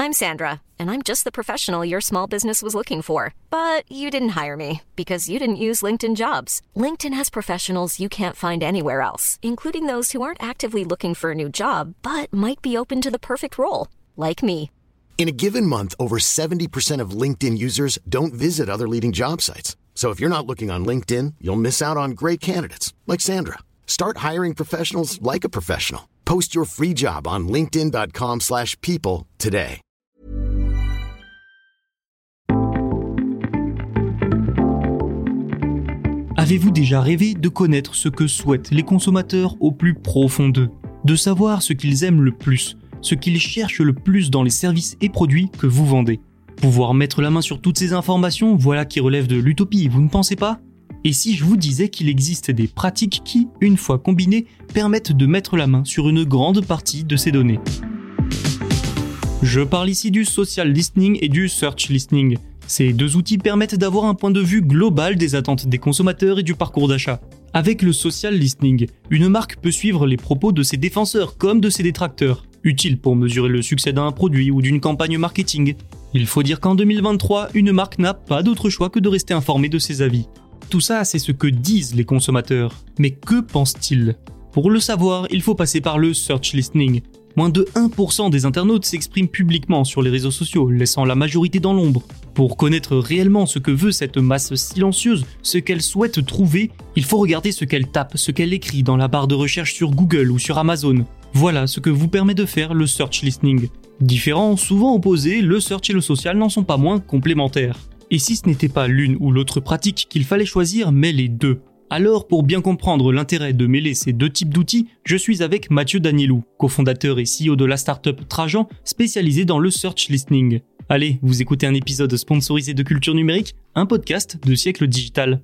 I'm Sandra, and I'm just the professional your small business was looking for. But you didn't hire me because you didn't use LinkedIn Jobs. LinkedIn has professionals you can't find anywhere else, including those who aren't actively looking for a new job, but might be open to the perfect role, like me. In a given month, over 70% of LinkedIn users don't visit other leading job sites. So if you're not looking on LinkedIn, you'll miss out on great candidates like Sandra. Start hiring professionals like a professional. Post your free job on linkedin.com/people today. Avez-vous déjà rêvé de connaître ce que souhaitent les consommateurs au plus profond d'eux? De savoir ce qu'ils aiment le plus, ce qu'ils cherchent le plus dans les services et produits que vous vendez? Pouvoir mettre la main sur toutes ces informations, voilà qui relève de l'utopie, vous ne pensez pas? Et si je vous disais qu'il existe des pratiques qui, une fois combinées, permettent de mettre la main sur une grande partie de ces données? Je parle ici du social listening et du search listening. Ces deux outils permettent d'avoir un point de vue global des attentes des consommateurs et du parcours d'achat. Avec le social listening, une marque peut suivre les propos de ses défenseurs comme de ses détracteurs, utile pour mesurer le succès d'un produit ou d'une campagne marketing. Il faut dire qu'en 2023, une marque n'a pas d'autre choix que de rester informée de ses avis. Tout ça, c'est ce que disent les consommateurs. Mais que pensent-ils? Pour le savoir, il faut passer par le search listening. Moins de 1% des internautes s'expriment publiquement sur les réseaux sociaux, laissant la majorité dans l'ombre. Pour connaître réellement ce que veut cette masse silencieuse, ce qu'elle souhaite trouver, il faut regarder ce qu'elle tape, ce qu'elle écrit dans la barre de recherche sur Google ou sur Amazon. Voilà ce que vous permet de faire le search listening. Différents, souvent opposés, le search et le social n'en sont pas moins complémentaires. Et si ce n'était pas l'une ou l'autre pratique qu'il fallait choisir, mais les deux? Alors, pour bien comprendre l'intérêt de mêler ces deux types d'outils, je suis avec Mathieu Danielou, cofondateur et CEO de la startup Trajan, spécialisée dans le search listening. Allez, vous écoutez un épisode sponsorisé de Culture Numérique, un podcast de Siècle Digital.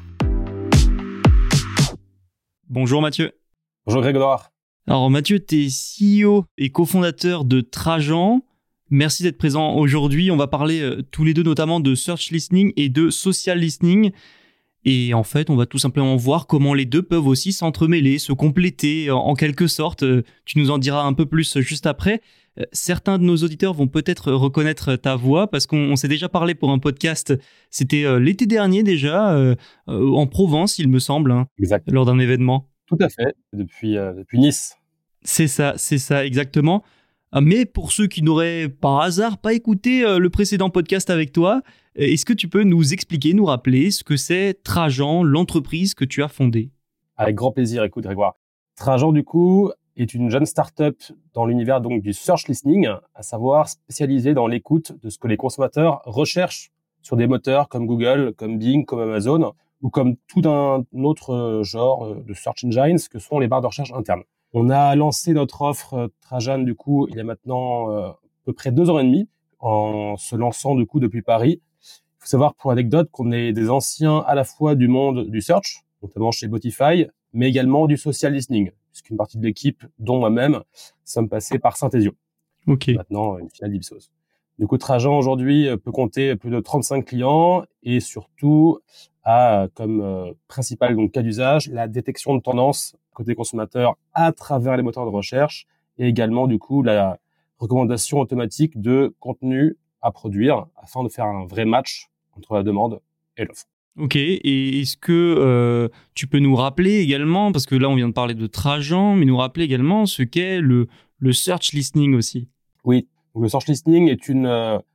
Bonjour Mathieu. Bonjour Grégoire. Alors Mathieu, tu es CEO et cofondateur de Trajan. Merci d'être présent aujourd'hui. On va parler tous les deux notamment de search listening et de social listening. Et en fait, on va tout simplement voir comment les deux peuvent aussi s'entremêler, se compléter en quelque sorte. Tu nous en diras un peu plus juste après. Certains de nos auditeurs vont peut-être reconnaître ta voix parce qu'on s'est déjà parlé pour un podcast. C'était l'été dernier déjà, en Provence, il me semble, Exact. Lors d'un événement. Tout à fait, depuis Nice. C'est ça, exactement. Mais pour ceux qui n'auraient par hasard pas écouté le précédent podcast avec toi, est-ce que tu peux nous expliquer, nous rappeler ce que c'est Trajan, l'entreprise que tu as fondée? Avec grand plaisir, écoute Grégoire. Trajan, du coup, est une jeune start-up dans l'univers donc du search listening, à savoir spécialisée dans l'écoute de ce que les consommateurs recherchent sur des moteurs comme Google, comme Bing, comme Amazon, ou comme tout un autre genre de search engines que sont les barres de recherche internes. On a lancé notre offre Trajan, du coup, il y a maintenant à peu près 2 ans et demi, en se lançant, du coup, depuis Paris. Il faut savoir, pour anecdote, qu'on est des anciens à la fois du monde du search, notamment chez Botify, mais également du social listening, puisqu'une partie de l'équipe, dont moi-même, sommes passés par Synthesio. Ok. Maintenant, une filiale d'Ipsos. Du coup, Trajan, aujourd'hui, peut compter plus de 35 clients et surtout a comme principal donc, cas d'usage la détection de tendances côté consommateur à travers les moteurs de recherche et également, du coup, la recommandation automatique de contenu à produire afin de faire un vrai match entre la demande et l'offre. Ok, et est-ce que tu peux nous rappeler également, parce que là on vient de parler de Trajan, mais nous rappeler également ce qu'est le search listening aussi? Oui, donc le search listening est une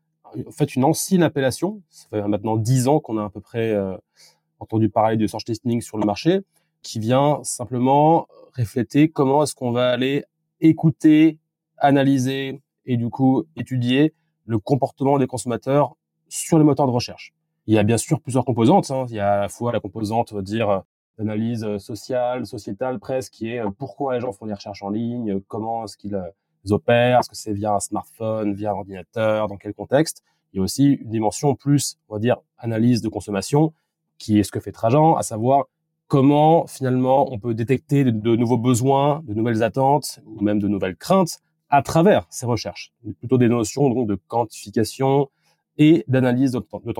ancienne appellation. Ça fait maintenant 10 ans qu'on a à peu près entendu parler de search listening sur le marché, qui vient simplement refléter comment est-ce qu'on va aller écouter, analyser et du coup étudier le comportement des consommateurs sur les moteurs de recherche. Il y a bien sûr plusieurs composantes. Il y a à la fois la composante, on va dire, d'analyse sociale, sociétale presque, qui est pourquoi les gens font des recherches en ligne, comment est-ce qu'ils opèrent, est-ce que c'est via un smartphone, via un ordinateur, dans quel contexte. Il y a aussi une dimension plus, on va dire, analyse de consommation, qui est ce que fait Trajan, à savoir comment finalement on peut détecter de nouveaux besoins, de nouvelles attentes ou même de nouvelles craintes à travers ces recherches. Plutôt des notions donc de quantification et d'analyse de tendance.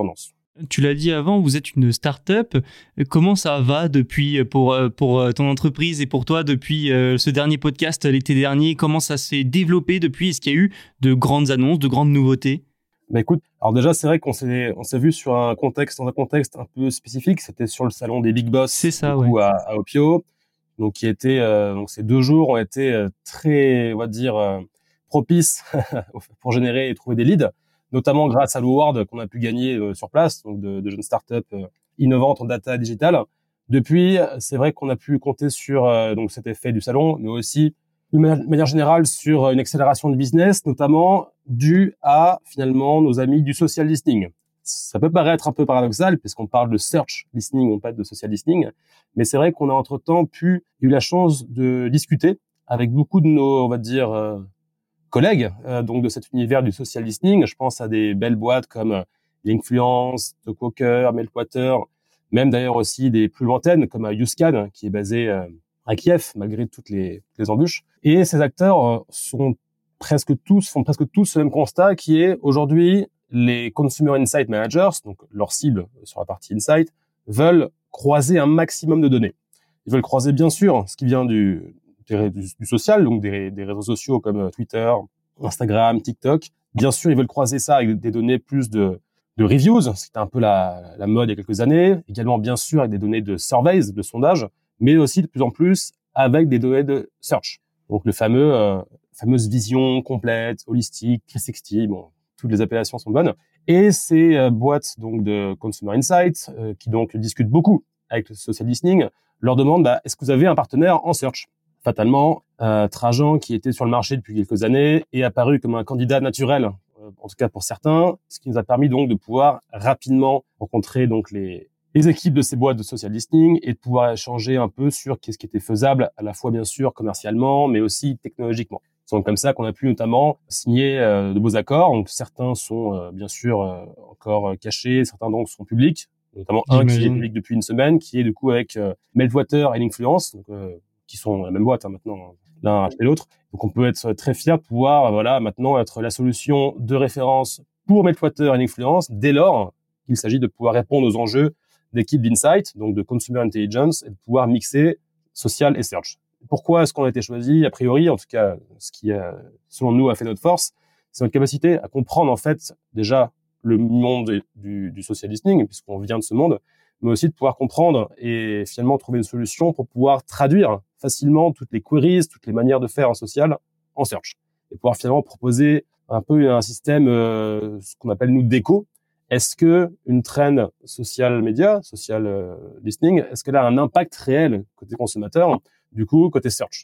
Tu l'as dit avant, vous êtes une start-up. Comment ça va depuis pour ton entreprise et pour toi depuis ce dernier podcast l'été dernier? Comment ça s'est développé depuis? Est-ce qu'il y a eu de grandes annonces, de grandes nouveautés? Bah écoute, alors déjà c'est vrai qu'on s'est vu dans un contexte un peu spécifique. C'était sur le salon des Big Boss, C'est ça, du coup, ouais. à Opio. Donc qui était donc ces 2 jours ont été très, on va dire, propices pour générer et trouver des leads, notamment grâce à l'award qu'on a pu gagner sur place, donc de jeunes startups innovantes en data digital. Depuis, c'est vrai qu'on a pu compter sur donc cet effet du salon, mais aussi d'une manière générale sur une accélération de business, notamment due à finalement nos amis du social listening. Ça peut paraître un peu paradoxal puisqu'on parle de search listening, on parle de social listening, mais c'est vrai qu'on a entre-temps eu la chance de discuter avec beaucoup de nos, on va dire, collègues donc de cet univers du social listening. Je pense à des belles boîtes comme Linkfluence, TalkWalker, Meltwater, même d'ailleurs aussi des plus lointaines comme YouScan qui est basé à Kiev malgré toutes les embûches. Et ces acteurs font presque tous ce même constat qui est aujourd'hui les Consumer Insight Managers, donc leur cible sur la partie Insight, veulent croiser un maximum de données. Ils veulent croiser bien sûr ce qui vient du social, donc des réseaux sociaux comme Twitter, Instagram, TikTok. Bien sûr, ils veulent croiser ça avec des données plus de reviews, c'était un peu la mode il y a quelques années. Également, bien sûr, avec des données de surveys, de sondages, mais aussi de plus en plus avec des données de search. Donc le fameuse vision complète, holistique, 360, bon, toutes les appellations sont bonnes. Et ces boîtes donc de Consumer Insights qui donc discutent beaucoup avec le social listening leur demandent est-ce que vous avez un partenaire en search? Fatalement, Trajan, qui était sur le marché depuis quelques années, est apparu comme un candidat naturel, en tout cas pour certains, ce qui nous a permis donc de pouvoir rapidement rencontrer donc les équipes de ces boîtes de social listening et de pouvoir échanger un peu sur qu'est-ce qui était faisable à la fois bien sûr commercialement, mais aussi technologiquement. C'est donc comme ça qu'on a pu notamment signer de beaux accords. Donc certains sont bien sûr encore cachés, certains donc sont publics, notamment un qui est public depuis une semaine, qui est du coup avec Meltwater et Linkfluence, donc qui sont la même boîte maintenant, l'un a acheté l'autre. Donc on peut être très fier de pouvoir maintenant être la solution de référence pour Meltwater et Linkfluence dès lors qu'il s'agit de pouvoir répondre aux enjeux d'équipe d'Insight, donc de Consumer Intelligence, et de pouvoir mixer social et search. Pourquoi est-ce qu'on a été choisi? A priori, en tout cas, ce qui, selon nous, a fait notre force, c'est notre capacité à comprendre, en fait, déjà, le monde du social listening, puisqu'on vient de ce monde, mais aussi de pouvoir comprendre et finalement trouver une solution pour pouvoir traduire facilement toutes les queries, toutes les manières de faire en social en search. Et pouvoir finalement proposer un peu un système, ce qu'on appelle, nous, d'écho. Est-ce que une trend social media, social listening, est-ce qu'elle a un impact réel côté consommateur, du coup côté search?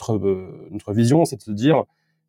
Notre vision, c'est de se dire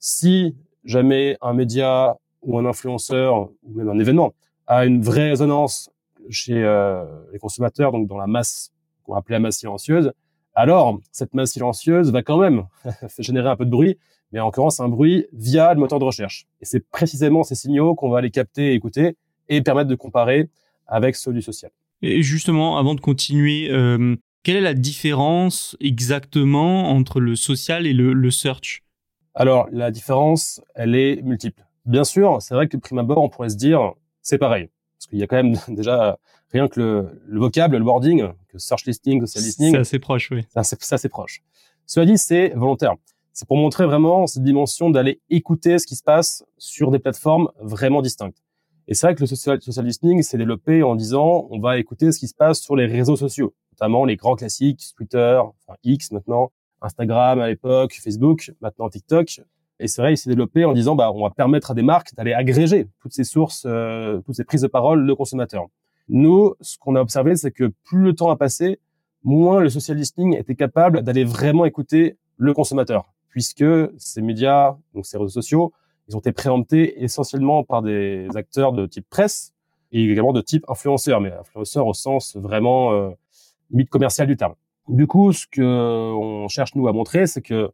si jamais un média ou un influenceur ou même un événement a une vraie résonance chez les consommateurs, donc dans la masse qu'on va appeler la masse silencieuse, alors cette masse silencieuse va quand même générer un peu de bruit, mais en l'occurrence un bruit via le moteur de recherche. Et c'est précisément ces signaux qu'on va aller capter et écouter et permettre de comparer avec ceux du social. Et justement, avant de continuer, quelle est la différence exactement entre le social et le search? Alors, la différence, elle est multiple. Bien sûr, c'est vrai que de prime abord, on pourrait se dire, c'est pareil. Parce qu'il y a quand même déjà rien que le vocable, le wording, que search listing, social listening. C'est assez proche, oui. C'est assez proche. Cela dit, c'est volontaire. C'est pour montrer vraiment cette dimension d'aller écouter ce qui se passe sur des plateformes vraiment distinctes. Et c'est vrai que le social listening s'est développé en disant on va écouter ce qui se passe sur les réseaux sociaux, notamment les grands classiques, Twitter, enfin X maintenant, Instagram à l'époque, Facebook, maintenant TikTok. Et c'est vrai, il s'est développé en disant on va permettre à des marques d'aller agréger toutes ces sources, toutes ces prises de parole de consommateurs. Nous, ce qu'on a observé, c'est que plus le temps a passé, moins le social listening était capable d'aller vraiment écouter le consommateur, puisque ces médias, donc ces réseaux sociaux, ils ont été préemptés essentiellement par des acteurs de type presse et également de type influenceurs, mais influenceurs au sens vraiment limite commercial du terme. Du coup, ce que on cherche nous à montrer, c'est que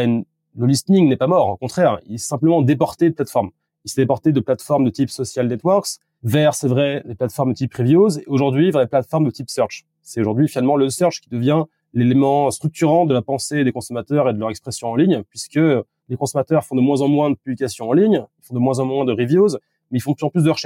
le listening n'est pas mort, au contraire, il est simplement déporté de plateformes. Il s'est déporté de plateformes de type social networks vers, c'est vrai, les plateformes de type reviews, et aujourd'hui vers les plateformes de type search. C'est aujourd'hui finalement le search qui devient l'élément structurant de la pensée des consommateurs et de leur expression en ligne, puisque les consommateurs font de moins en moins de publications en ligne, ils font de moins en moins de reviews, mais ils font de plus en plus de recherches.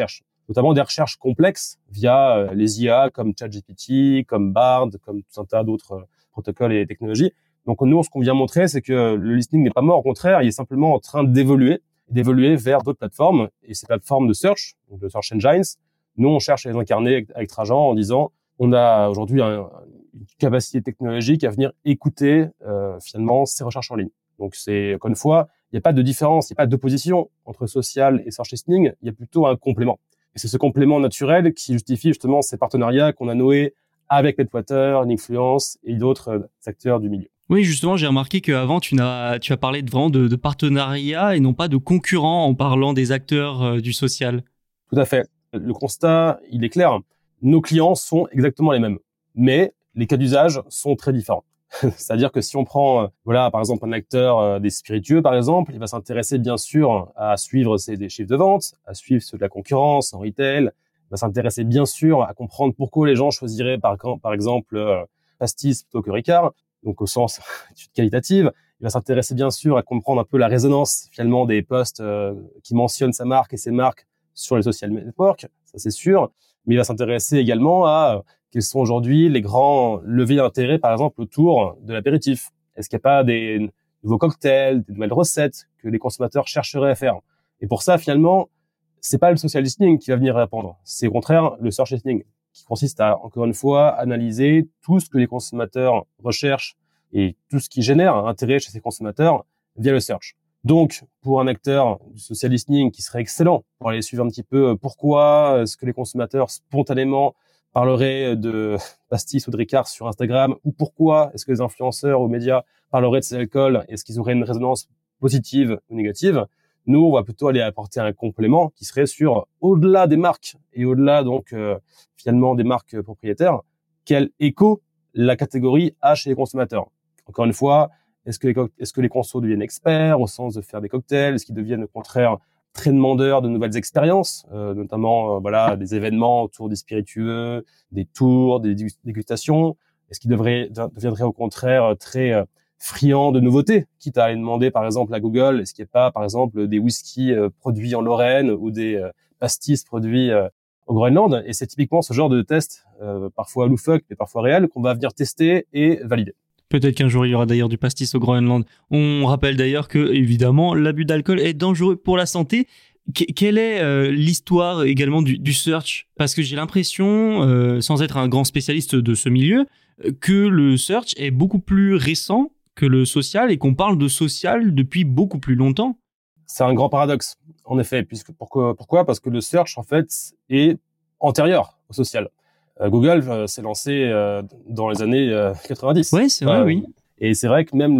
notamment des recherches complexes via les IA comme ChatGPT, comme Bard, comme tout un tas d'autres protocoles et technologies. Donc nous, ce qu'on vient montrer, c'est que le listening n'est pas mort, au contraire, il est simplement en train d'évoluer vers d'autres plateformes. Et ces plateformes de search, donc de search engines, nous, on cherche à les incarner avec Trajan en disant, on a aujourd'hui une capacité technologique à venir écouter finalement ces recherches en ligne. Donc c'est, encore une fois, il n'y a pas de différence, il n'y a pas d'opposition entre social et search listening, il y a plutôt un complément. Et c'est ce complément naturel qui justifie justement ces partenariats qu'on a noués avec Netwater, Linkfluence et d'autres acteurs du milieu. Oui, justement, j'ai remarqué qu'avant, tu as parlé vraiment de partenariat et non pas de concurrents en parlant des acteurs du social. Tout à fait. Le constat, il est clair. Nos clients sont exactement les mêmes, mais les cas d'usage sont très différents. C'est-à-dire que si on prend, par exemple, un acteur des spiritueux, par exemple, il va s'intéresser bien sûr à suivre des chiffres de vente, à suivre ceux de la concurrence en retail, il va s'intéresser bien sûr à comprendre pourquoi les gens choisiraient par exemple Pastis plutôt que Ricard, donc au sens étude qualitative. Il va s'intéresser bien sûr à comprendre un peu la résonance finalement des posts qui mentionnent sa marque et ses marques sur les social networks, ça c'est sûr. Mais il va s'intéresser également à quels sont aujourd'hui les grands leviers d'intérêt, par exemple, autour de l'apéritif. Est-ce qu'il n'y a pas des nouveaux cocktails, des nouvelles recettes que les consommateurs chercheraient à faire? Et pour ça, finalement, c'est pas le social listening qui va venir répondre. C'est au contraire le search listening, qui consiste à, encore une fois, analyser tout ce que les consommateurs recherchent et tout ce qui génère un intérêt chez ces consommateurs via le search. Donc, pour un acteur du social listening qui serait excellent pour aller suivre un petit peu pourquoi est-ce que les consommateurs spontanément parleraient de pastis ou de Ricard sur Instagram, ou pourquoi est-ce que les influenceurs ou médias parleraient de ces alcools, est-ce qu'ils auraient une résonance positive ou négative? Nous, on va plutôt aller apporter un complément qui serait sur au-delà des marques et au-delà donc finalement des marques propriétaires, quel écho la catégorie a chez les consommateurs. Encore une fois, est-ce que les consos deviennent experts au sens de faire des cocktails? Est-ce qu'ils deviennent au contraire très demandeurs de nouvelles expériences, notamment des événements autour des spiritueux, des tours, des dégustations? Est-ce qu'ils deviendraient au contraire très friands de nouveautés, quitte à aller demander par exemple à Google, est-ce qu'il n'y a pas par exemple des whiskies produits en Lorraine ou des pastis produits au Groenland? Et c'est typiquement ce genre de test, parfois loufoque mais parfois réel, qu'on va venir tester et valider. Peut-être qu'un jour, il y aura d'ailleurs du pastis au Groenland. On rappelle d'ailleurs que, évidemment, l'abus d'alcool est dangereux pour la santé. Quelle est l'histoire également du search? Parce que j'ai l'impression, sans être un grand spécialiste de ce milieu, que le search est beaucoup plus récent que le social et qu'on parle de social depuis beaucoup plus longtemps. C'est un grand paradoxe, en effet. Pourquoi? Parce que le search, en fait, est antérieur au social. Google s'est lancé dans les années 90. Oui, c'est vrai, oui. Et c'est vrai que même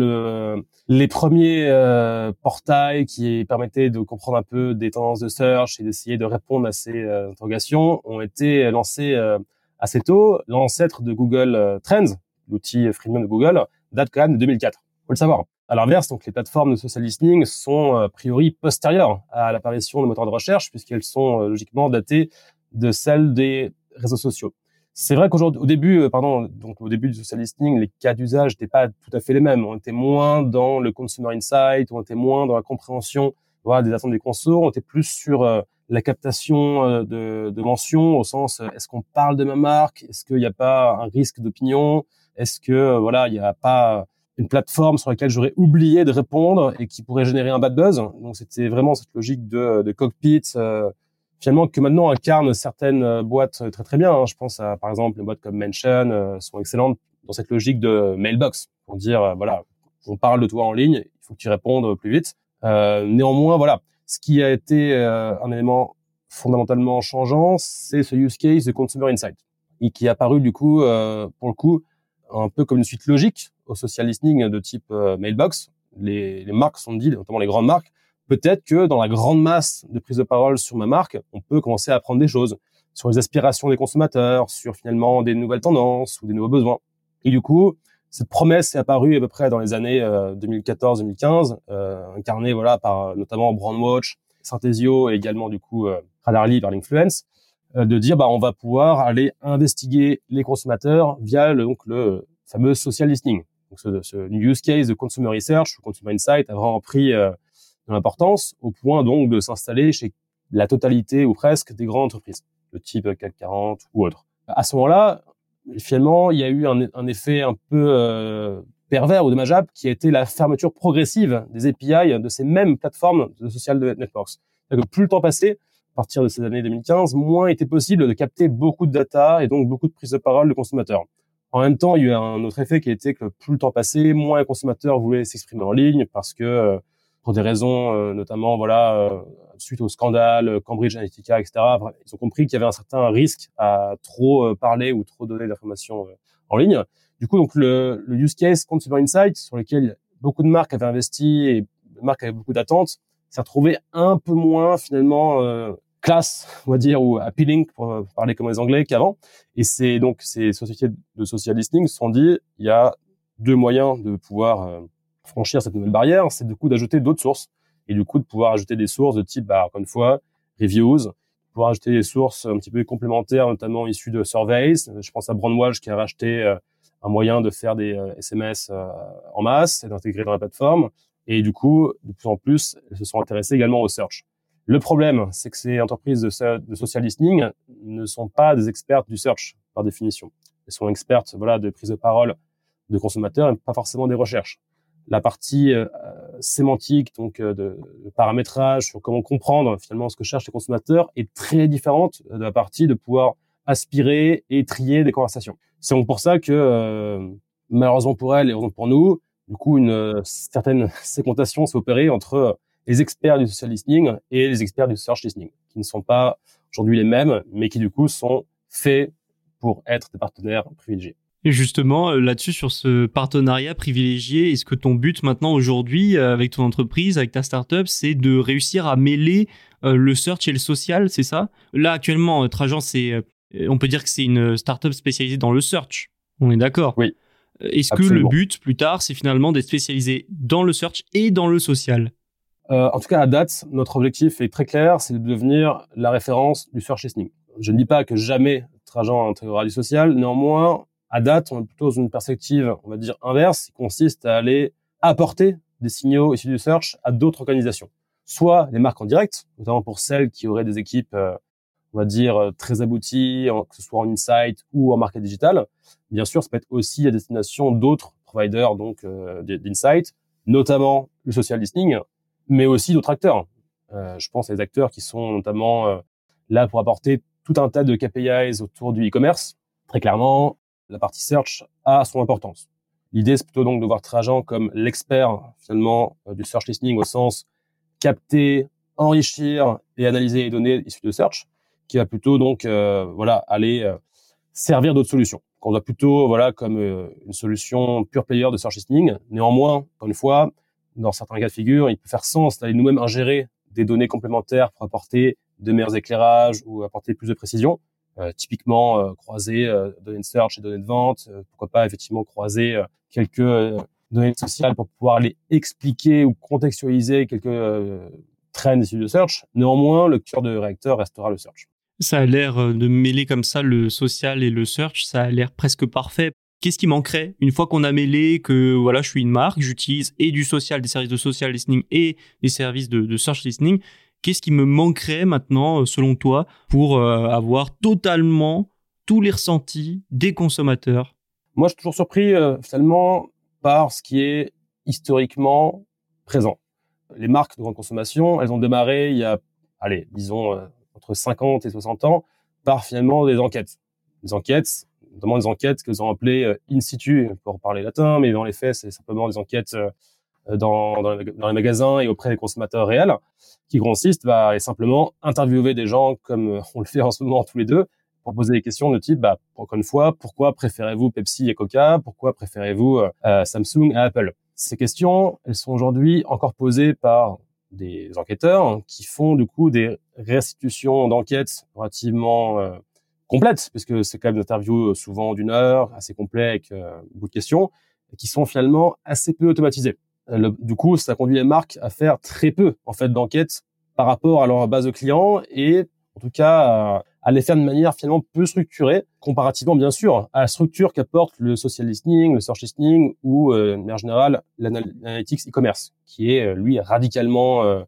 les premiers portails qui permettaient de comprendre un peu des tendances de search et d'essayer de répondre à ces interrogations ont été lancés assez tôt. L'ancêtre de Google Trends, l'outil freemium de Google, date quand même de 2004. Faut le savoir. À l'inverse, donc les plateformes de social listening sont a priori postérieures à l'apparition de moteurs de recherche puisqu'elles sont logiquement datées de celles des réseaux sociaux. C'est vrai qu'aujourd'hui, au début du social listening, les cas d'usage n'étaient pas tout à fait les mêmes. On était moins dans le consumer insight, on était moins dans la compréhension des attentes des consos, on était plus sur la captation de mentions au sens est-ce qu'on parle de ma marque, est-ce qu'il n'y a pas un risque d'opinion, est-ce que il n'y a pas une plateforme sur laquelle j'aurais oublié de répondre et qui pourrait générer un bad buzz. Donc c'était vraiment cette logique de cockpit finalement que maintenant incarnent certaines boîtes très très bien. Je pense à par exemple les boîtes comme Mention sont excellentes dans cette logique de mailbox pour dire on parle de toi en ligne, il faut que tu répondes plus vite. Néanmoins ce qui a été un élément fondamentalement changeant, c'est ce use case de consumer insight et qui est apparu du coup pour le coup un peu comme une suite logique au social listening de type mailbox. Les marques sont dit, notamment les grandes marques, peut-être que dans la grande masse de prise de parole sur ma marque, on peut commencer à apprendre des choses sur les aspirations des consommateurs, sur finalement des nouvelles tendances ou des nouveaux besoins. Et du coup, cette promesse est apparue à peu près dans les années 2014-2015, incarnée par notamment Brandwatch, Synthesio et également du coup Radarly par Linkfluence, de dire on va pouvoir aller investiguer les consommateurs via le fameux social listening. Donc ce use case de consumer research ou consumer insight a vraiment pris de l'importance au point donc de s'installer chez la totalité ou presque des grandes entreprises, de type CAC 40 ou autre. À ce moment-là, finalement, il y a eu un effet un peu pervers ou dommageable qui a été la fermeture progressive des API de ces mêmes plateformes de social networks. C'est-à-dire que plus le temps passait, à partir de ces années 2015, moins était possible de capter beaucoup de data et donc beaucoup de prise de parole de consommateurs. En même temps, il y a eu un autre effet qui était que plus le temps passait, moins les consommateurs voulaient s'exprimer en ligne parce que pour des raisons notamment suite au scandale Cambridge Analytica, etc. Ils ont compris qu'il y avait un certain risque à trop parler ou trop donner d'informations en ligne. Du coup, donc le use case Consumer Insight, sur lequel beaucoup de marques avaient investi et les marques avaient beaucoup d'attentes, s'est retrouvé un peu moins finalement classe, on va dire, ou appealing pour parler comme les Anglais qu'avant. Et c'est donc ces sociétés de social listening se sont dit, il y a deux moyens de pouvoir franchir cette nouvelle barrière, c'est du coup d'ajouter d'autres sources et du coup de pouvoir ajouter des sources de type, encore une fois, reviews, pouvoir ajouter des sources un petit peu complémentaires, notamment issues de surveys. Je pense à Brandwatch qui a racheté un moyen de faire des SMS en masse et d'intégrer dans la plateforme. Et du coup, de plus en plus, elles se sont intéressées également au search. Le problème, c'est que ces entreprises de social listening ne sont pas des expertes du search, par définition. Elles sont expertes, de prise de parole de consommateurs et pas forcément des recherches. La partie sémantique, donc de paramétrage sur comment comprendre finalement ce que cherchent les consommateurs est très différente de la partie de pouvoir aspirer et trier des conversations. C'est donc pour ça que malheureusement pour elles et heureusement pour nous, du coup une certaine séquentation s'est opérée entre les experts du social listening et les experts du search listening, qui ne sont pas aujourd'hui les mêmes, mais qui du coup sont faits pour être des partenaires privilégiés. Et justement, là-dessus, sur ce partenariat privilégié, est-ce que ton but maintenant, aujourd'hui, avec ton entreprise, avec ta startup, c'est de réussir à mêler le search et le social, c'est ça? Là, actuellement, Trajan, on peut dire que c'est une startup spécialisée dans le search. On est d'accord? Oui. Est-ce Absolument. que le but, plus tard, c'est finalement d'être spécialisé dans le search et dans le social? En tout cas, à date, notre objectif est très clair, c'est de devenir la référence du search listening. Je ne dis pas que jamais Trajan intégrera du social, néanmoins, à date, on est plutôt dans une perspective, on va dire, inverse, qui consiste à aller apporter des signaux issus du search à d'autres organisations. Soit les marques en direct, notamment pour celles qui auraient des équipes, on va dire, très abouties, que ce soit en insight ou en market digital. Bien sûr, ça peut être aussi à destination d'autres providers, donc d'insight, notamment le social listening, mais aussi d'autres acteurs. Je pense à des acteurs qui sont notamment là pour apporter tout un tas de KPIs autour du e-commerce. Très clairement, la partie search a son importance. L'idée, c'est plutôt donc de voir Trajan comme l'expert finalement du search listening au sens capter, enrichir et analyser les données issues de search, qui va plutôt donc aller servir d'autres solutions. On voit plutôt comme une solution pure player de search listening. Néanmoins, encore une fois, dans certains cas de figure, il peut faire sens d'aller nous-mêmes ingérer des données complémentaires pour apporter de meilleurs éclairages ou apporter plus de précision. Typiquement, croiser données de search et données de vente. Pourquoi pas effectivement croiser quelques données sociales pour pouvoir aller expliquer ou contextualiser quelques trends issus de search. Néanmoins, le cœur de réacteur restera le search. Ça a l'air de mêler comme ça le social et le search, ça a l'air presque parfait. Qu'est-ce qui manquerait une fois qu'on a mêlé que je suis une marque, j'utilise et du social, des services de social listening et des services de search listening? Qu'est-ce qui me manquerait maintenant, selon toi, pour avoir totalement tous les ressentis des consommateurs? Moi, je suis toujours surpris finalement par ce qui est historiquement présent. Les marques de grande consommation, elles ont démarré il y a, entre 50 et 60 ans par finalement des enquêtes. Des enquêtes, notamment des enquêtes que ont appelées in situ, pour parler latin, mais dans les faits, c'est simplement des enquêtes dans les magasins et auprès des consommateurs réels, qui consistent à simplement interviewer des gens comme on le fait en ce moment tous les deux, pour poser des questions de type, encore une fois, pourquoi préférez-vous Pepsi et Coca? Pourquoi préférez-vous Samsung et Apple? Ces questions, elles sont aujourd'hui encore posées par des enquêteurs qui font du coup des restitutions d'enquêtes relativement complètes, puisque c'est quand même des interviews souvent d'une heure, assez complets, avec beaucoup de questions, et qui sont finalement assez peu automatisées. Du coup, ça conduit les marques à faire très peu en fait d'enquêtes par rapport à leur base de clients et en tout cas à les faire de manière finalement peu structurée, comparativement bien sûr à la structure qu'apporte le social listening, le search listening ou de manière générale l'analytics e-commerce, qui est lui radicalement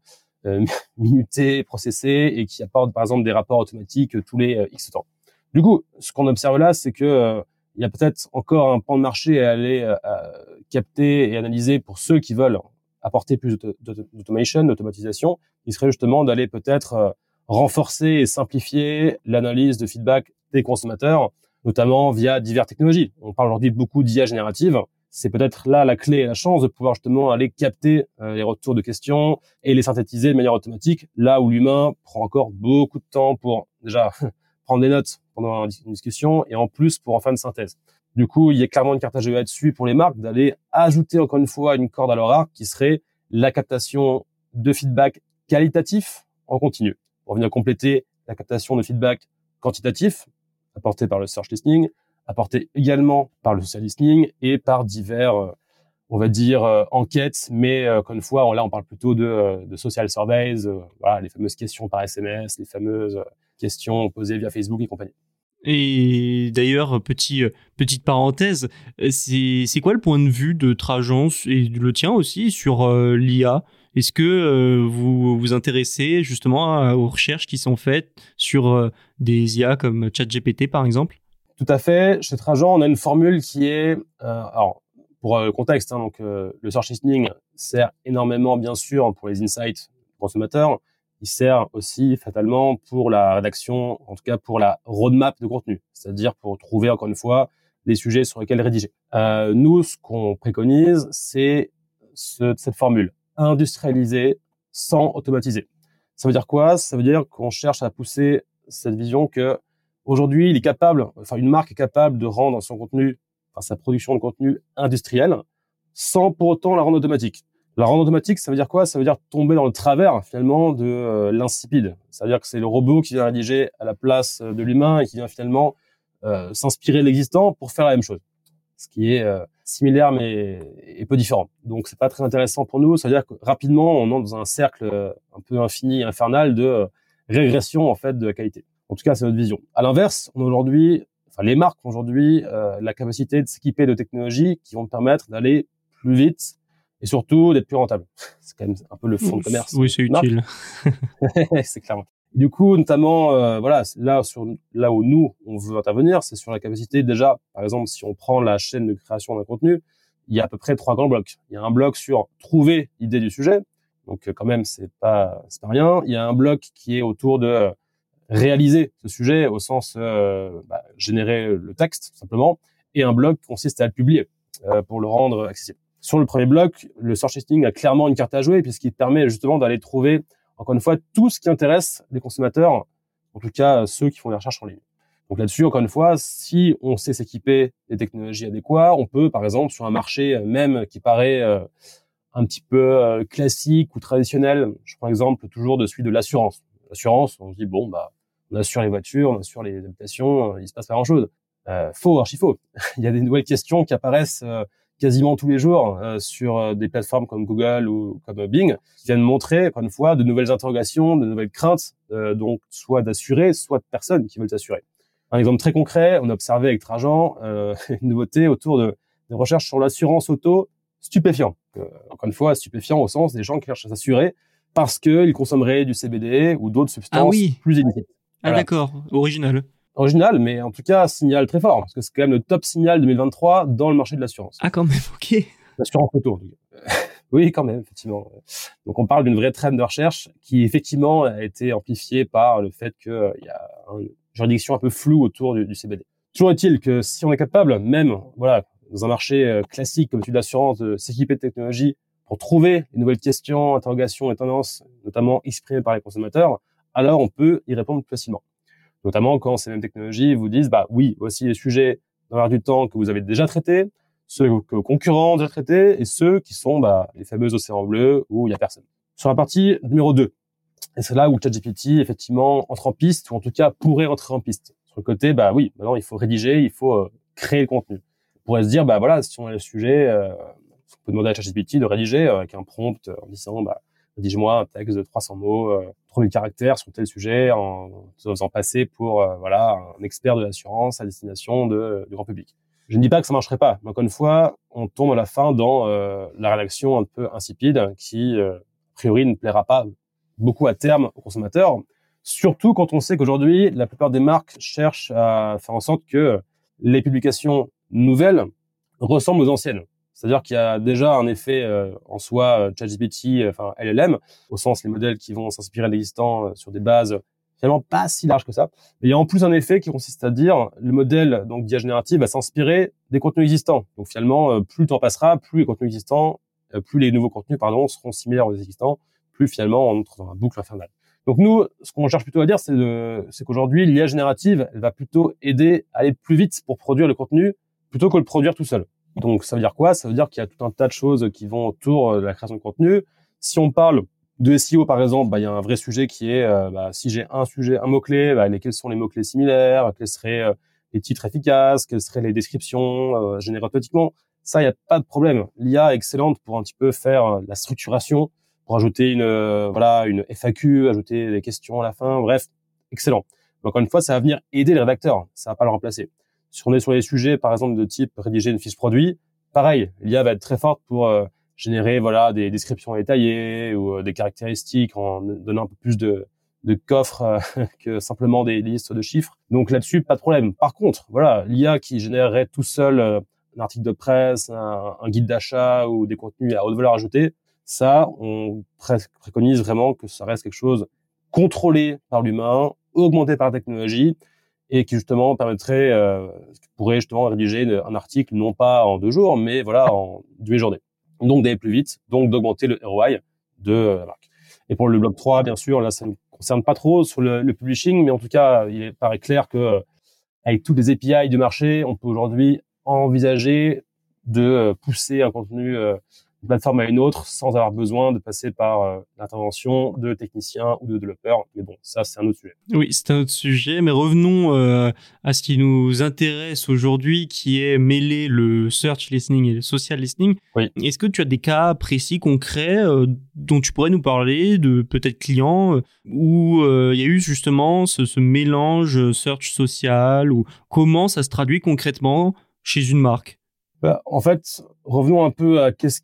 minuté, processé et qui apporte par exemple des rapports automatiques tous les X temps. Du coup, ce qu'on observe là, c'est que il y a peut-être encore un pan de marché à aller capter et analyser pour ceux qui veulent apporter plus d'automation, d'automatisation. Il serait justement d'aller peut-être renforcer et simplifier l'analyse de feedback des consommateurs, notamment via diverses technologies. On parle aujourd'hui beaucoup d'IA générative. C'est peut-être là la clé et la chance de pouvoir justement aller capter les retours de questions et les synthétiser de manière automatique, là où l'humain prend encore beaucoup de temps pour déjà prendre des notes pendant une discussion et en plus pour en faire une synthèse. Du coup, il y a clairement une carte à jouer là-dessus pour les marques d'aller ajouter encore une fois une corde à leur arc qui serait la captation de feedback qualitatif en continu. Pour venir compléter la captation de feedback quantitatif apporté par le search listening, apporté également par le social listening et par divers, on va dire, enquêtes. Mais encore une fois, là, on parle plutôt de social surveys, voilà, les fameuses questions par SMS, les fameuses questions posées via Facebook et compagnie. Et d'ailleurs, petite parenthèse, c'est quoi le point de vue de Trajan et le tien aussi sur l'IA ? Est-ce que vous vous intéressez justement aux recherches qui sont faites sur des IA comme ChatGPT par exemple ? Tout à fait. Chez Trajan, on a une formule qui est, alors pour le contexte, donc le search listening sert énormément bien sûr pour les insights consommateurs. Il sert aussi fatalement pour la rédaction, en tout cas pour la roadmap de contenu, c'est-à-dire pour trouver encore une fois les sujets sur lesquels rédiger. Nous, ce qu'on préconise, c'est cette formule industrialiser sans automatiser. Ça veut dire quoi ? Ça veut dire qu'on cherche à pousser cette vision que aujourd'hui, une marque est capable de rendre son contenu, sa production de contenu industrielle, sans pour autant la rendre automatique. La rendre automatique, ça veut dire quoi ? Ça veut dire tomber dans le travers, finalement, de l'insipide. Ça veut dire que c'est le robot qui vient rédiger à la place de l'humain et qui vient finalement s'inspirer de l'existant pour faire la même chose. Ce qui est similaire, mais peu différent. Donc, c'est pas très intéressant pour nous. Ça veut dire que rapidement, on entre dans un cercle un peu infini, infernal de régression, en fait, de la qualité. En tout cas, c'est notre vision. À l'inverse, les marques ont aujourd'hui la capacité de s'équiper de technologies qui vont permettre d'aller plus vite et surtout d'être plus rentable. C'est quand même un peu le fond de commerce. Oui, c'est utile. C'est clairement. Du coup, notamment, là où nous, on veut intervenir, c'est sur la capacité déjà, par exemple, si on prend la chaîne de création d'un contenu, il y a à peu près 3 grands blocs. Il y a un bloc sur trouver l'idée du sujet. Donc, quand même, c'est pas rien. Il y a un bloc qui est autour de réaliser ce sujet au sens générer le texte, tout simplement. Et un bloc consiste à le publier pour le rendre accessible. Sur le premier bloc, le search listening a clairement une carte à jouer puisqu'il permet justement d'aller trouver, encore une fois, tout ce qui intéresse les consommateurs, en tout cas ceux qui font des recherches en ligne. Donc là-dessus, encore une fois, si on sait s'équiper des technologies adéquates, on peut, par exemple, sur un marché même qui paraît un petit peu classique ou traditionnel, je prends l'exemple toujours de celui de l'assurance. L'assurance, on se dit, on assure les voitures, on assure les habitations, il se passe pas grand-chose. Faux, archi faux. Il y a des nouvelles questions qui apparaissent quasiment tous les jours sur des plateformes comme Google ou comme Bing, qui viennent montrer, encore une fois, de nouvelles interrogations, de nouvelles craintes, donc soit d'assurer, soit de personnes qui veulent s'assurer. Un exemple très concret, on a observé avec Trajan une nouveauté autour de recherches sur l'assurance auto stupéfiant. Encore une fois, stupéfiant au sens des gens qui cherchent à s'assurer parce qu'ils consommeraient du CBD ou d'autres substances plus illicites. Voilà. D'accord, Original, mais en tout cas, signal très fort, parce que c'est quand même le top signal 2023 dans le marché de l'assurance. Ah, quand même, ok. L'assurance auto, en tout cas. Oui, quand même, effectivement. Donc, on parle d'une vraie trend de recherche qui, effectivement, a été amplifiée par le fait qu'il y a une juridiction un peu floue autour du CBD. Toujours est-il que si on est capable, même, dans un marché classique comme celui de l'assurance, de s'équiper de technologies pour trouver les nouvelles questions, interrogations et tendances, notamment exprimées par les consommateurs, alors on peut y répondre plus facilement. Notamment quand ces mêmes technologies vous disent, oui, voici les sujets dans l'air du temps que vous avez déjà traités, ceux que vos concurrents ont déjà traités, et ceux qui sont les fameux océans bleus où il n'y a personne. Sur la partie numéro 2, et c'est là où ChatGPT, effectivement, entre en piste, ou en tout cas pourrait entrer en piste. Sur le côté, maintenant, il faut rédiger, il faut créer le contenu. On pourrait se dire, si on a le sujet, on peut demander à ChatGPT de rédiger avec un prompt en disant, rédige-moi un texte de 300 mots, 3000 caractères sur tel sujet, en se faisant passer pour un expert de l'assurance à destination du grand public. Je ne dis pas que ça marcherait pas, mais encore une fois, on tombe à la fin dans la rédaction un peu insipide qui, a priori, ne plaira pas beaucoup à terme aux consommateurs. Surtout quand on sait qu'aujourd'hui, la plupart des marques cherchent à faire en sorte que les publications nouvelles ressemblent aux anciennes. C'est-à-dire qu'il y a déjà un effet en soi ChatGPT, enfin LLM, au sens les modèles qui vont s'inspirer de l'existant sur des bases finalement pas si larges que ça. Mais il y a en plus un effet qui consiste à dire le modèle donc d'IA générative va s'inspirer des contenus existants. Donc finalement, plus le temps passera, plus les contenus existants, plus les nouveaux contenus seront similaires aux existants, plus finalement on entre dans un boucle infernale. Donc nous, ce qu'on cherche plutôt à dire, c'est qu'aujourd'hui l'IA générative, elle va plutôt aider à aller plus vite pour produire le contenu plutôt que le produire tout seul. Donc, ça veut dire quoi? Ça veut dire qu'il y a tout un tas de choses qui vont autour de la création de contenu. Si on parle de SEO, par exemple, il y a un vrai sujet qui est, si j'ai un mot-clé, quels sont les mots-clés similaires, quels seraient les titres efficaces, quelles seraient les descriptions générées automatiquement. Ça, il n'y a pas de problème. L'IA est excellente pour un petit peu faire la structuration, pour ajouter une FAQ, ajouter des questions à la fin. Bref, excellent. Mais encore une fois, ça va venir aider les rédacteurs. Ça va pas le remplacer. Si on est sur les sujets, par exemple, de type rédiger une fiche produit, pareil, l'IA va être très forte pour générer des descriptions détaillées ou des caractéristiques en donnant un peu plus de coffre que simplement des listes de chiffres. Donc là-dessus, pas de problème. Par contre, l'IA qui générerait tout seul un article de presse, un guide d'achat ou des contenus à haute valeur ajoutée, ça, on préconise vraiment que ça reste quelque chose contrôlé par l'humain, augmenté par la technologie, et qui justement pourrait justement rédiger un article non pas en 2 jours, mais en demi-journée. Donc d'aller plus vite, donc d'augmenter le ROI de la marque. Et pour le bloc 3, bien sûr, là ça ne concerne pas trop sur le publishing, mais en tout cas, il paraît clair que avec toutes les API du marché, on peut aujourd'hui envisager de pousser un contenu d'une plateforme à une autre sans avoir besoin de passer par l'intervention de techniciens ou de développeurs. Mais bon, ça, c'est un autre sujet. Oui, c'est un autre sujet, mais revenons à ce qui nous intéresse aujourd'hui, qui est mêler le search listening et le social listening. Oui. Est-ce que tu as des cas précis, concrets, dont tu pourrais nous parler, de peut-être clients où il y a eu justement ce mélange search social, ou comment ça se traduit concrètement chez une marque? En fait, revenons un peu à qu'est-ce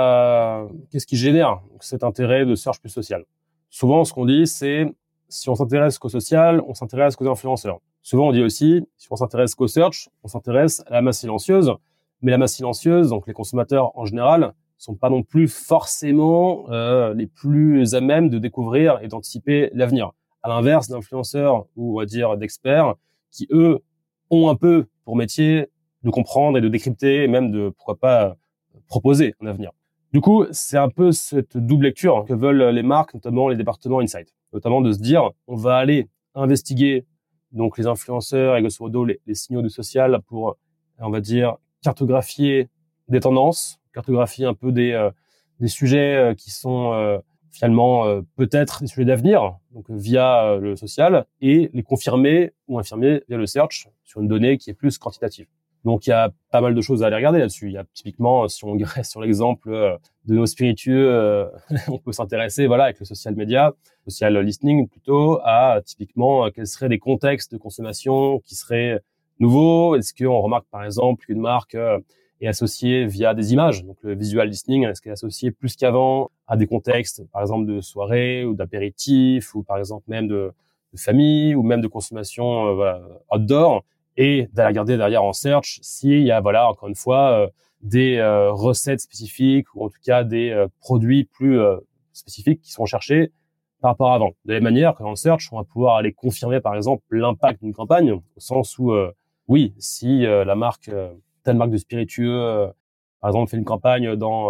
qui génère cet intérêt de search plus social. Souvent, ce qu'on dit, c'est si on s'intéresse qu'au social, on s'intéresse qu'aux influenceurs. Souvent, on dit aussi, si on s'intéresse qu'au search, on s'intéresse à la masse silencieuse. Mais la masse silencieuse, donc les consommateurs en général, sont pas non plus forcément les plus à même de découvrir et d'anticiper l'avenir. À l'inverse d'influenceurs ou on va dire d'experts qui, eux, ont un peu pour métier de comprendre et de décrypter et même de, pourquoi pas, proposer un avenir. Du coup, c'est un peu cette double lecture que veulent les marques, notamment les départements Insight. Notamment de se dire, on va aller investiguer donc les influenceurs et grosso modo les signaux du social pour, on va dire, cartographier des tendances, cartographier un peu des sujets qui sont finalement peut-être des sujets d'avenir, donc via le social, et les confirmer ou infirmer via le search sur une donnée qui est plus quantitative. Donc, il y a pas mal de choses à aller regarder là-dessus. Il y a typiquement, si on reste sur l'exemple de nos spiritueux, on peut s'intéresser, avec le social media, social listening plutôt, à typiquement quels seraient des contextes de consommation qui seraient nouveaux. Est-ce qu'on remarque par exemple qu'une marque est associée via des images, donc le visual listening, est-ce qu'elle est associée plus qu'avant à des contextes, par exemple de soirée ou d'apéritif, ou par exemple même de famille, ou même de consommation outdoor. Et d'aller regarder derrière en search s'il y a, encore une fois, des recettes spécifiques ou en tout cas des produits plus spécifiques qui sont recherchés par rapport à avant. De la même manière que dans le search, on va pouvoir aller confirmer, par exemple, l'impact d'une campagne, au sens où, si telle marque de spiritueux, par exemple, fait une campagne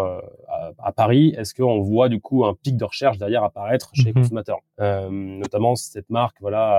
à Paris, est-ce qu'on voit du coup un pic de recherche derrière apparaître chez les consommateurs, notamment si cette marque,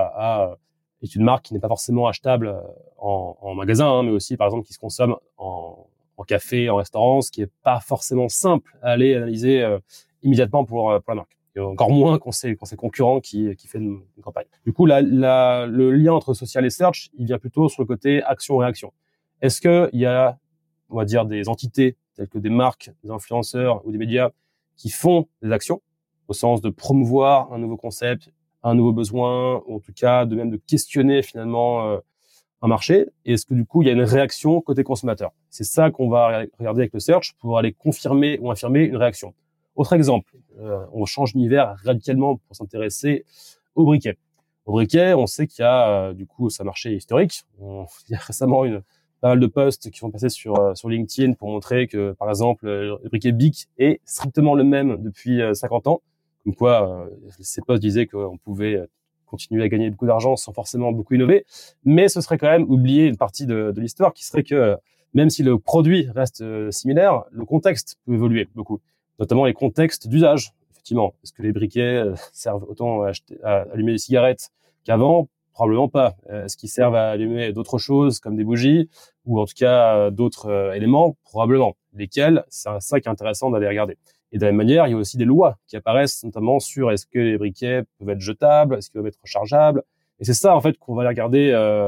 est une marque qui n'est pas forcément achetable en magasin, mais aussi, par exemple, qui se consomme en café, en restaurant, ce qui est pas forcément simple à aller analyser immédiatement pour la marque. Et encore moins quand c'est concurrent qui fait une campagne. Du coup, le lien entre social et search, il vient plutôt sur le côté action-réaction. Est-ce que il y a, on va dire, des entités telles que des marques, des influenceurs ou des médias qui font des actions au sens de promouvoir un nouveau concept, un nouveau besoin, ou en tout cas de même de questionner finalement un marché? Et est-ce que du coup il y a une réaction côté consommateur? C'est ça qu'on va regarder avec le search pour aller confirmer ou infirmer une réaction. Autre exemple, on change d'univers radicalement pour s'intéresser au briquet. Au briquet, on sait qu'il y a, du coup, c'est un marché historique. Il y a récemment pas mal de posts qui vont passer sur LinkedIn pour montrer que, par exemple, le briquet BIC est strictement le même depuis 50 ans. Comme quoi, ces posts disaient qu'on pouvait continuer à gagner beaucoup d'argent sans forcément beaucoup innover. Mais ce serait quand même oublier une partie de l'histoire qui serait que, même si le produit reste similaire, le contexte peut évoluer beaucoup. Notamment les contextes d'usage. Effectivement, est-ce que les briquets servent autant à allumer des cigarettes qu'avant ? Probablement pas. Est-ce qu'ils servent à allumer d'autres choses comme des bougies ou en tout cas d'autres éléments ? Probablement. Lesquels ? C'est ça qui est intéressant d'aller regarder. Et de la même manière, il y a aussi des lois qui apparaissent notamment sur est-ce que les briquets peuvent être jetables, est-ce qu'ils peuvent être rechargeables. Et c'est ça en fait qu'on va aller regarder,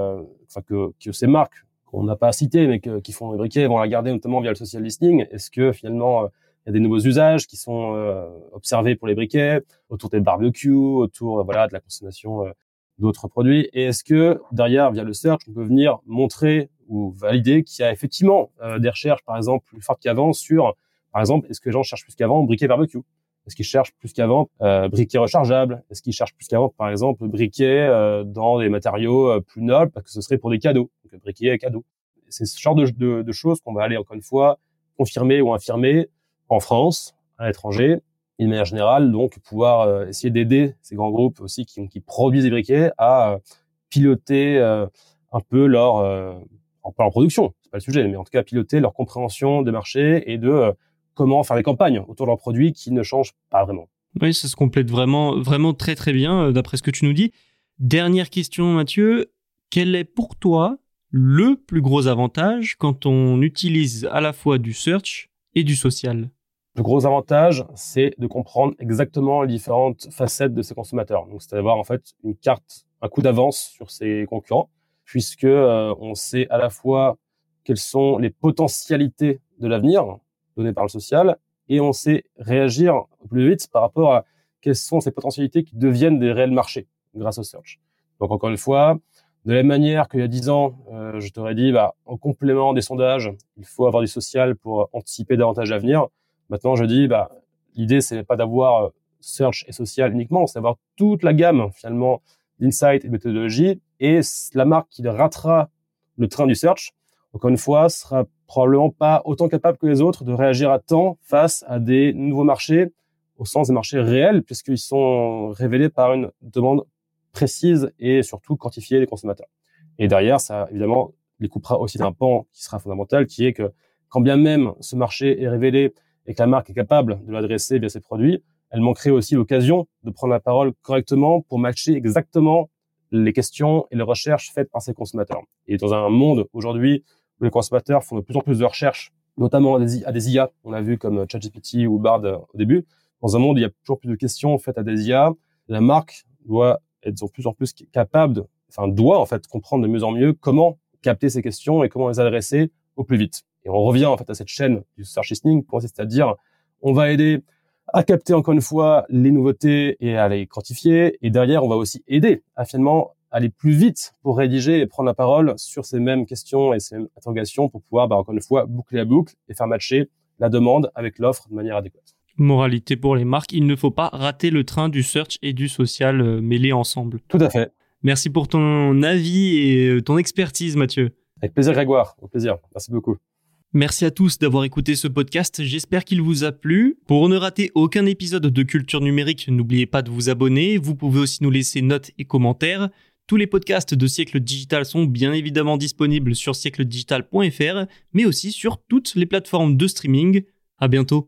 que ces marques qu'on n'a pas citées mais qui font les briquets vont la regarder notamment via le social listening. Est-ce que finalement il y a des nouveaux usages qui sont observés pour les briquets autour des barbecues, autour de la consommation d'autres produits. Et est-ce que derrière, via le search, on peut venir montrer ou valider qu'il y a effectivement des recherches, par exemple, plus fortes qu'avant sur, par exemple, est-ce que les gens cherchent plus qu'avant briquet barbecue ? Est-ce qu'ils cherchent plus qu'avant briquet rechargeable ? Est-ce qu'ils cherchent plus qu'avant, par exemple, briquet dans des matériaux plus nobles parce que ce serait pour des cadeaux, donc briquet cadeau. C'est ce genre de choses qu'on va aller encore une fois confirmer ou infirmer en France, à l'étranger. Et de manière générale, donc, pouvoir essayer d'aider ces grands groupes aussi qui produisent des briquets à piloter un peu leur production, c'est pas le sujet, mais en tout cas piloter leur compréhension des marchés et de comment faire des campagnes autour de leurs produits qui ne changent pas vraiment. Oui, ça se complète vraiment, vraiment très très bien d'après ce que tu nous dis. Dernière question, Mathieu, quel est pour toi le plus gros avantage quand on utilise à la fois du search et du social ? Le gros avantage, c'est de comprendre exactement les différentes facettes de ces consommateurs. Donc, c'est d'avoir en fait une carte, un coup d'avance sur ses concurrents, puisque on sait à la fois quelles sont les potentialités de l'avenir données par le social, et on sait réagir au plus vite par rapport à quelles sont ces potentialités qui deviennent des réels marchés grâce au search. Donc, encore une fois, de la même manière qu'il y a 10 ans, je t'aurais dit, en complément des sondages, il faut avoir du social pour anticiper davantage l'avenir. Maintenant, je dis, l'idée, c'est pas d'avoir search et social uniquement, c'est d'avoir toute la gamme, finalement, d'insights et de méthodologies. Et la marque qui ratera le train du search, encore une fois, sera probablement pas autant capable que les autres de réagir à temps face à des nouveaux marchés, au sens des marchés réels, puisqu'ils sont révélés par une demande précise et surtout quantifiée des consommateurs. Et derrière, ça, évidemment, les coupera aussi d'un pan qui sera fondamental, qui est que quand bien même ce marché est révélé et que la marque est capable de l'adresser via ses produits, elle manquerait aussi l'occasion de prendre la parole correctement pour matcher exactement les questions et les recherches faites par ses consommateurs. Et dans un monde aujourd'hui où les consommateurs font de plus en plus de recherches, notamment à des IA, on l'a vu comme ChatGPT ou Bard au début, dans un monde où il y a toujours plus de questions faites à des IA, la marque doit être de plus en plus capable doit en fait comprendre de mieux en mieux comment capter ces questions et comment les adresser au plus vite. Et on revient en fait à cette chaîne du search listening, c'est-à-dire on va aider à capter encore une fois les nouveautés et à les quantifier. Et derrière, on va aussi aider à finalement aller plus vite pour rédiger et prendre la parole sur ces mêmes questions et ces mêmes interrogations pour pouvoir encore une fois boucler la boucle et faire matcher la demande avec l'offre de manière adéquate. Moralité pour les marques, il ne faut pas rater le train du search et du social mêlés ensemble. Tout à fait. Merci pour ton avis et ton expertise, Mathieu. Avec plaisir, Grégoire. Au plaisir. Merci beaucoup. Merci à tous d'avoir écouté ce podcast, j'espère qu'il vous a plu. Pour ne rater aucun épisode de Culture Numérique, n'oubliez pas de vous abonner. Vous pouvez aussi nous laisser notes et commentaires. Tous les podcasts de Siècle Digital sont bien évidemment disponibles sur siècledigital.fr, mais aussi sur toutes les plateformes de streaming. À bientôt.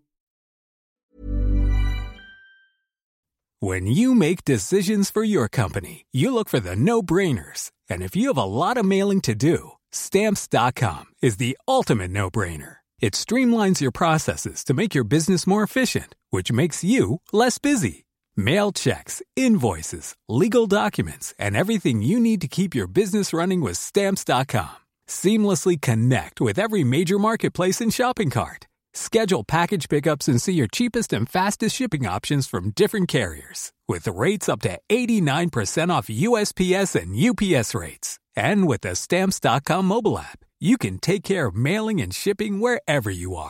When you make decisions for your company, you look for the no-brainers. And if you have a lot of mailing to do, Stamps.com is the ultimate no-brainer. It streamlines your processes to make your business more efficient, which makes you less busy. Mail checks, invoices, legal documents, and everything you need to keep your business running with Stamps.com. Seamlessly connect with every major marketplace and shopping cart. Schedule package pickups and see your cheapest and fastest shipping options from different carriers. With rates up to 89% off USPS and UPS rates. And with the Stamps.com mobile app, you can take care of mailing and shipping wherever you are.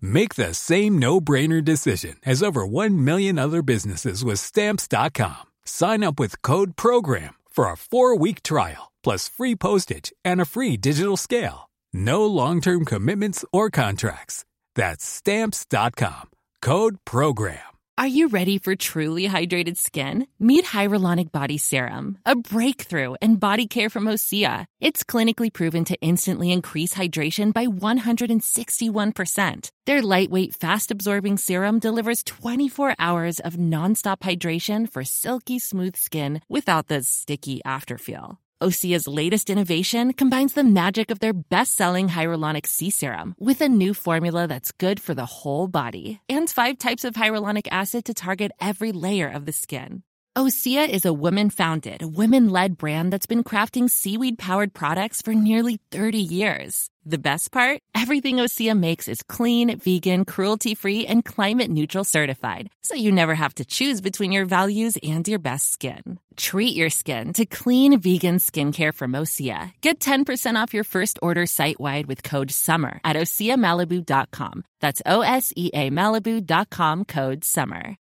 Make the same no-brainer decision as over 1 million other businesses with Stamps.com. Sign up with code PROGRAM for a 4-week trial, plus free postage and a free digital scale. No long-term commitments or contracts. That's Stamps.com. Code PROGRAM. Are you ready for truly hydrated skin? Meet Hyaluronic Body Serum, a breakthrough in body care from Osea. It's clinically proven to instantly increase hydration by 161%. Their lightweight, fast-absorbing serum delivers 24 hours of nonstop hydration for silky smooth skin without the sticky afterfeel. Osea's latest innovation combines the magic of their best-selling Hyaluronic C Serum with a new formula that's good for the whole body and 5 types of hyaluronic acid to target every layer of the skin. Osea is a women-founded, women-led brand that's been crafting seaweed-powered products for nearly 30 years. The best part? Everything Osea makes is clean, vegan, cruelty-free, and climate-neutral certified, so you never have to choose between your values and your best skin. Treat your skin to clean, vegan skincare from Osea. Get 10% off your first order site-wide with code SUMMER at OseaMalibu.com. That's OSEA Malibu.com, code SUMMER.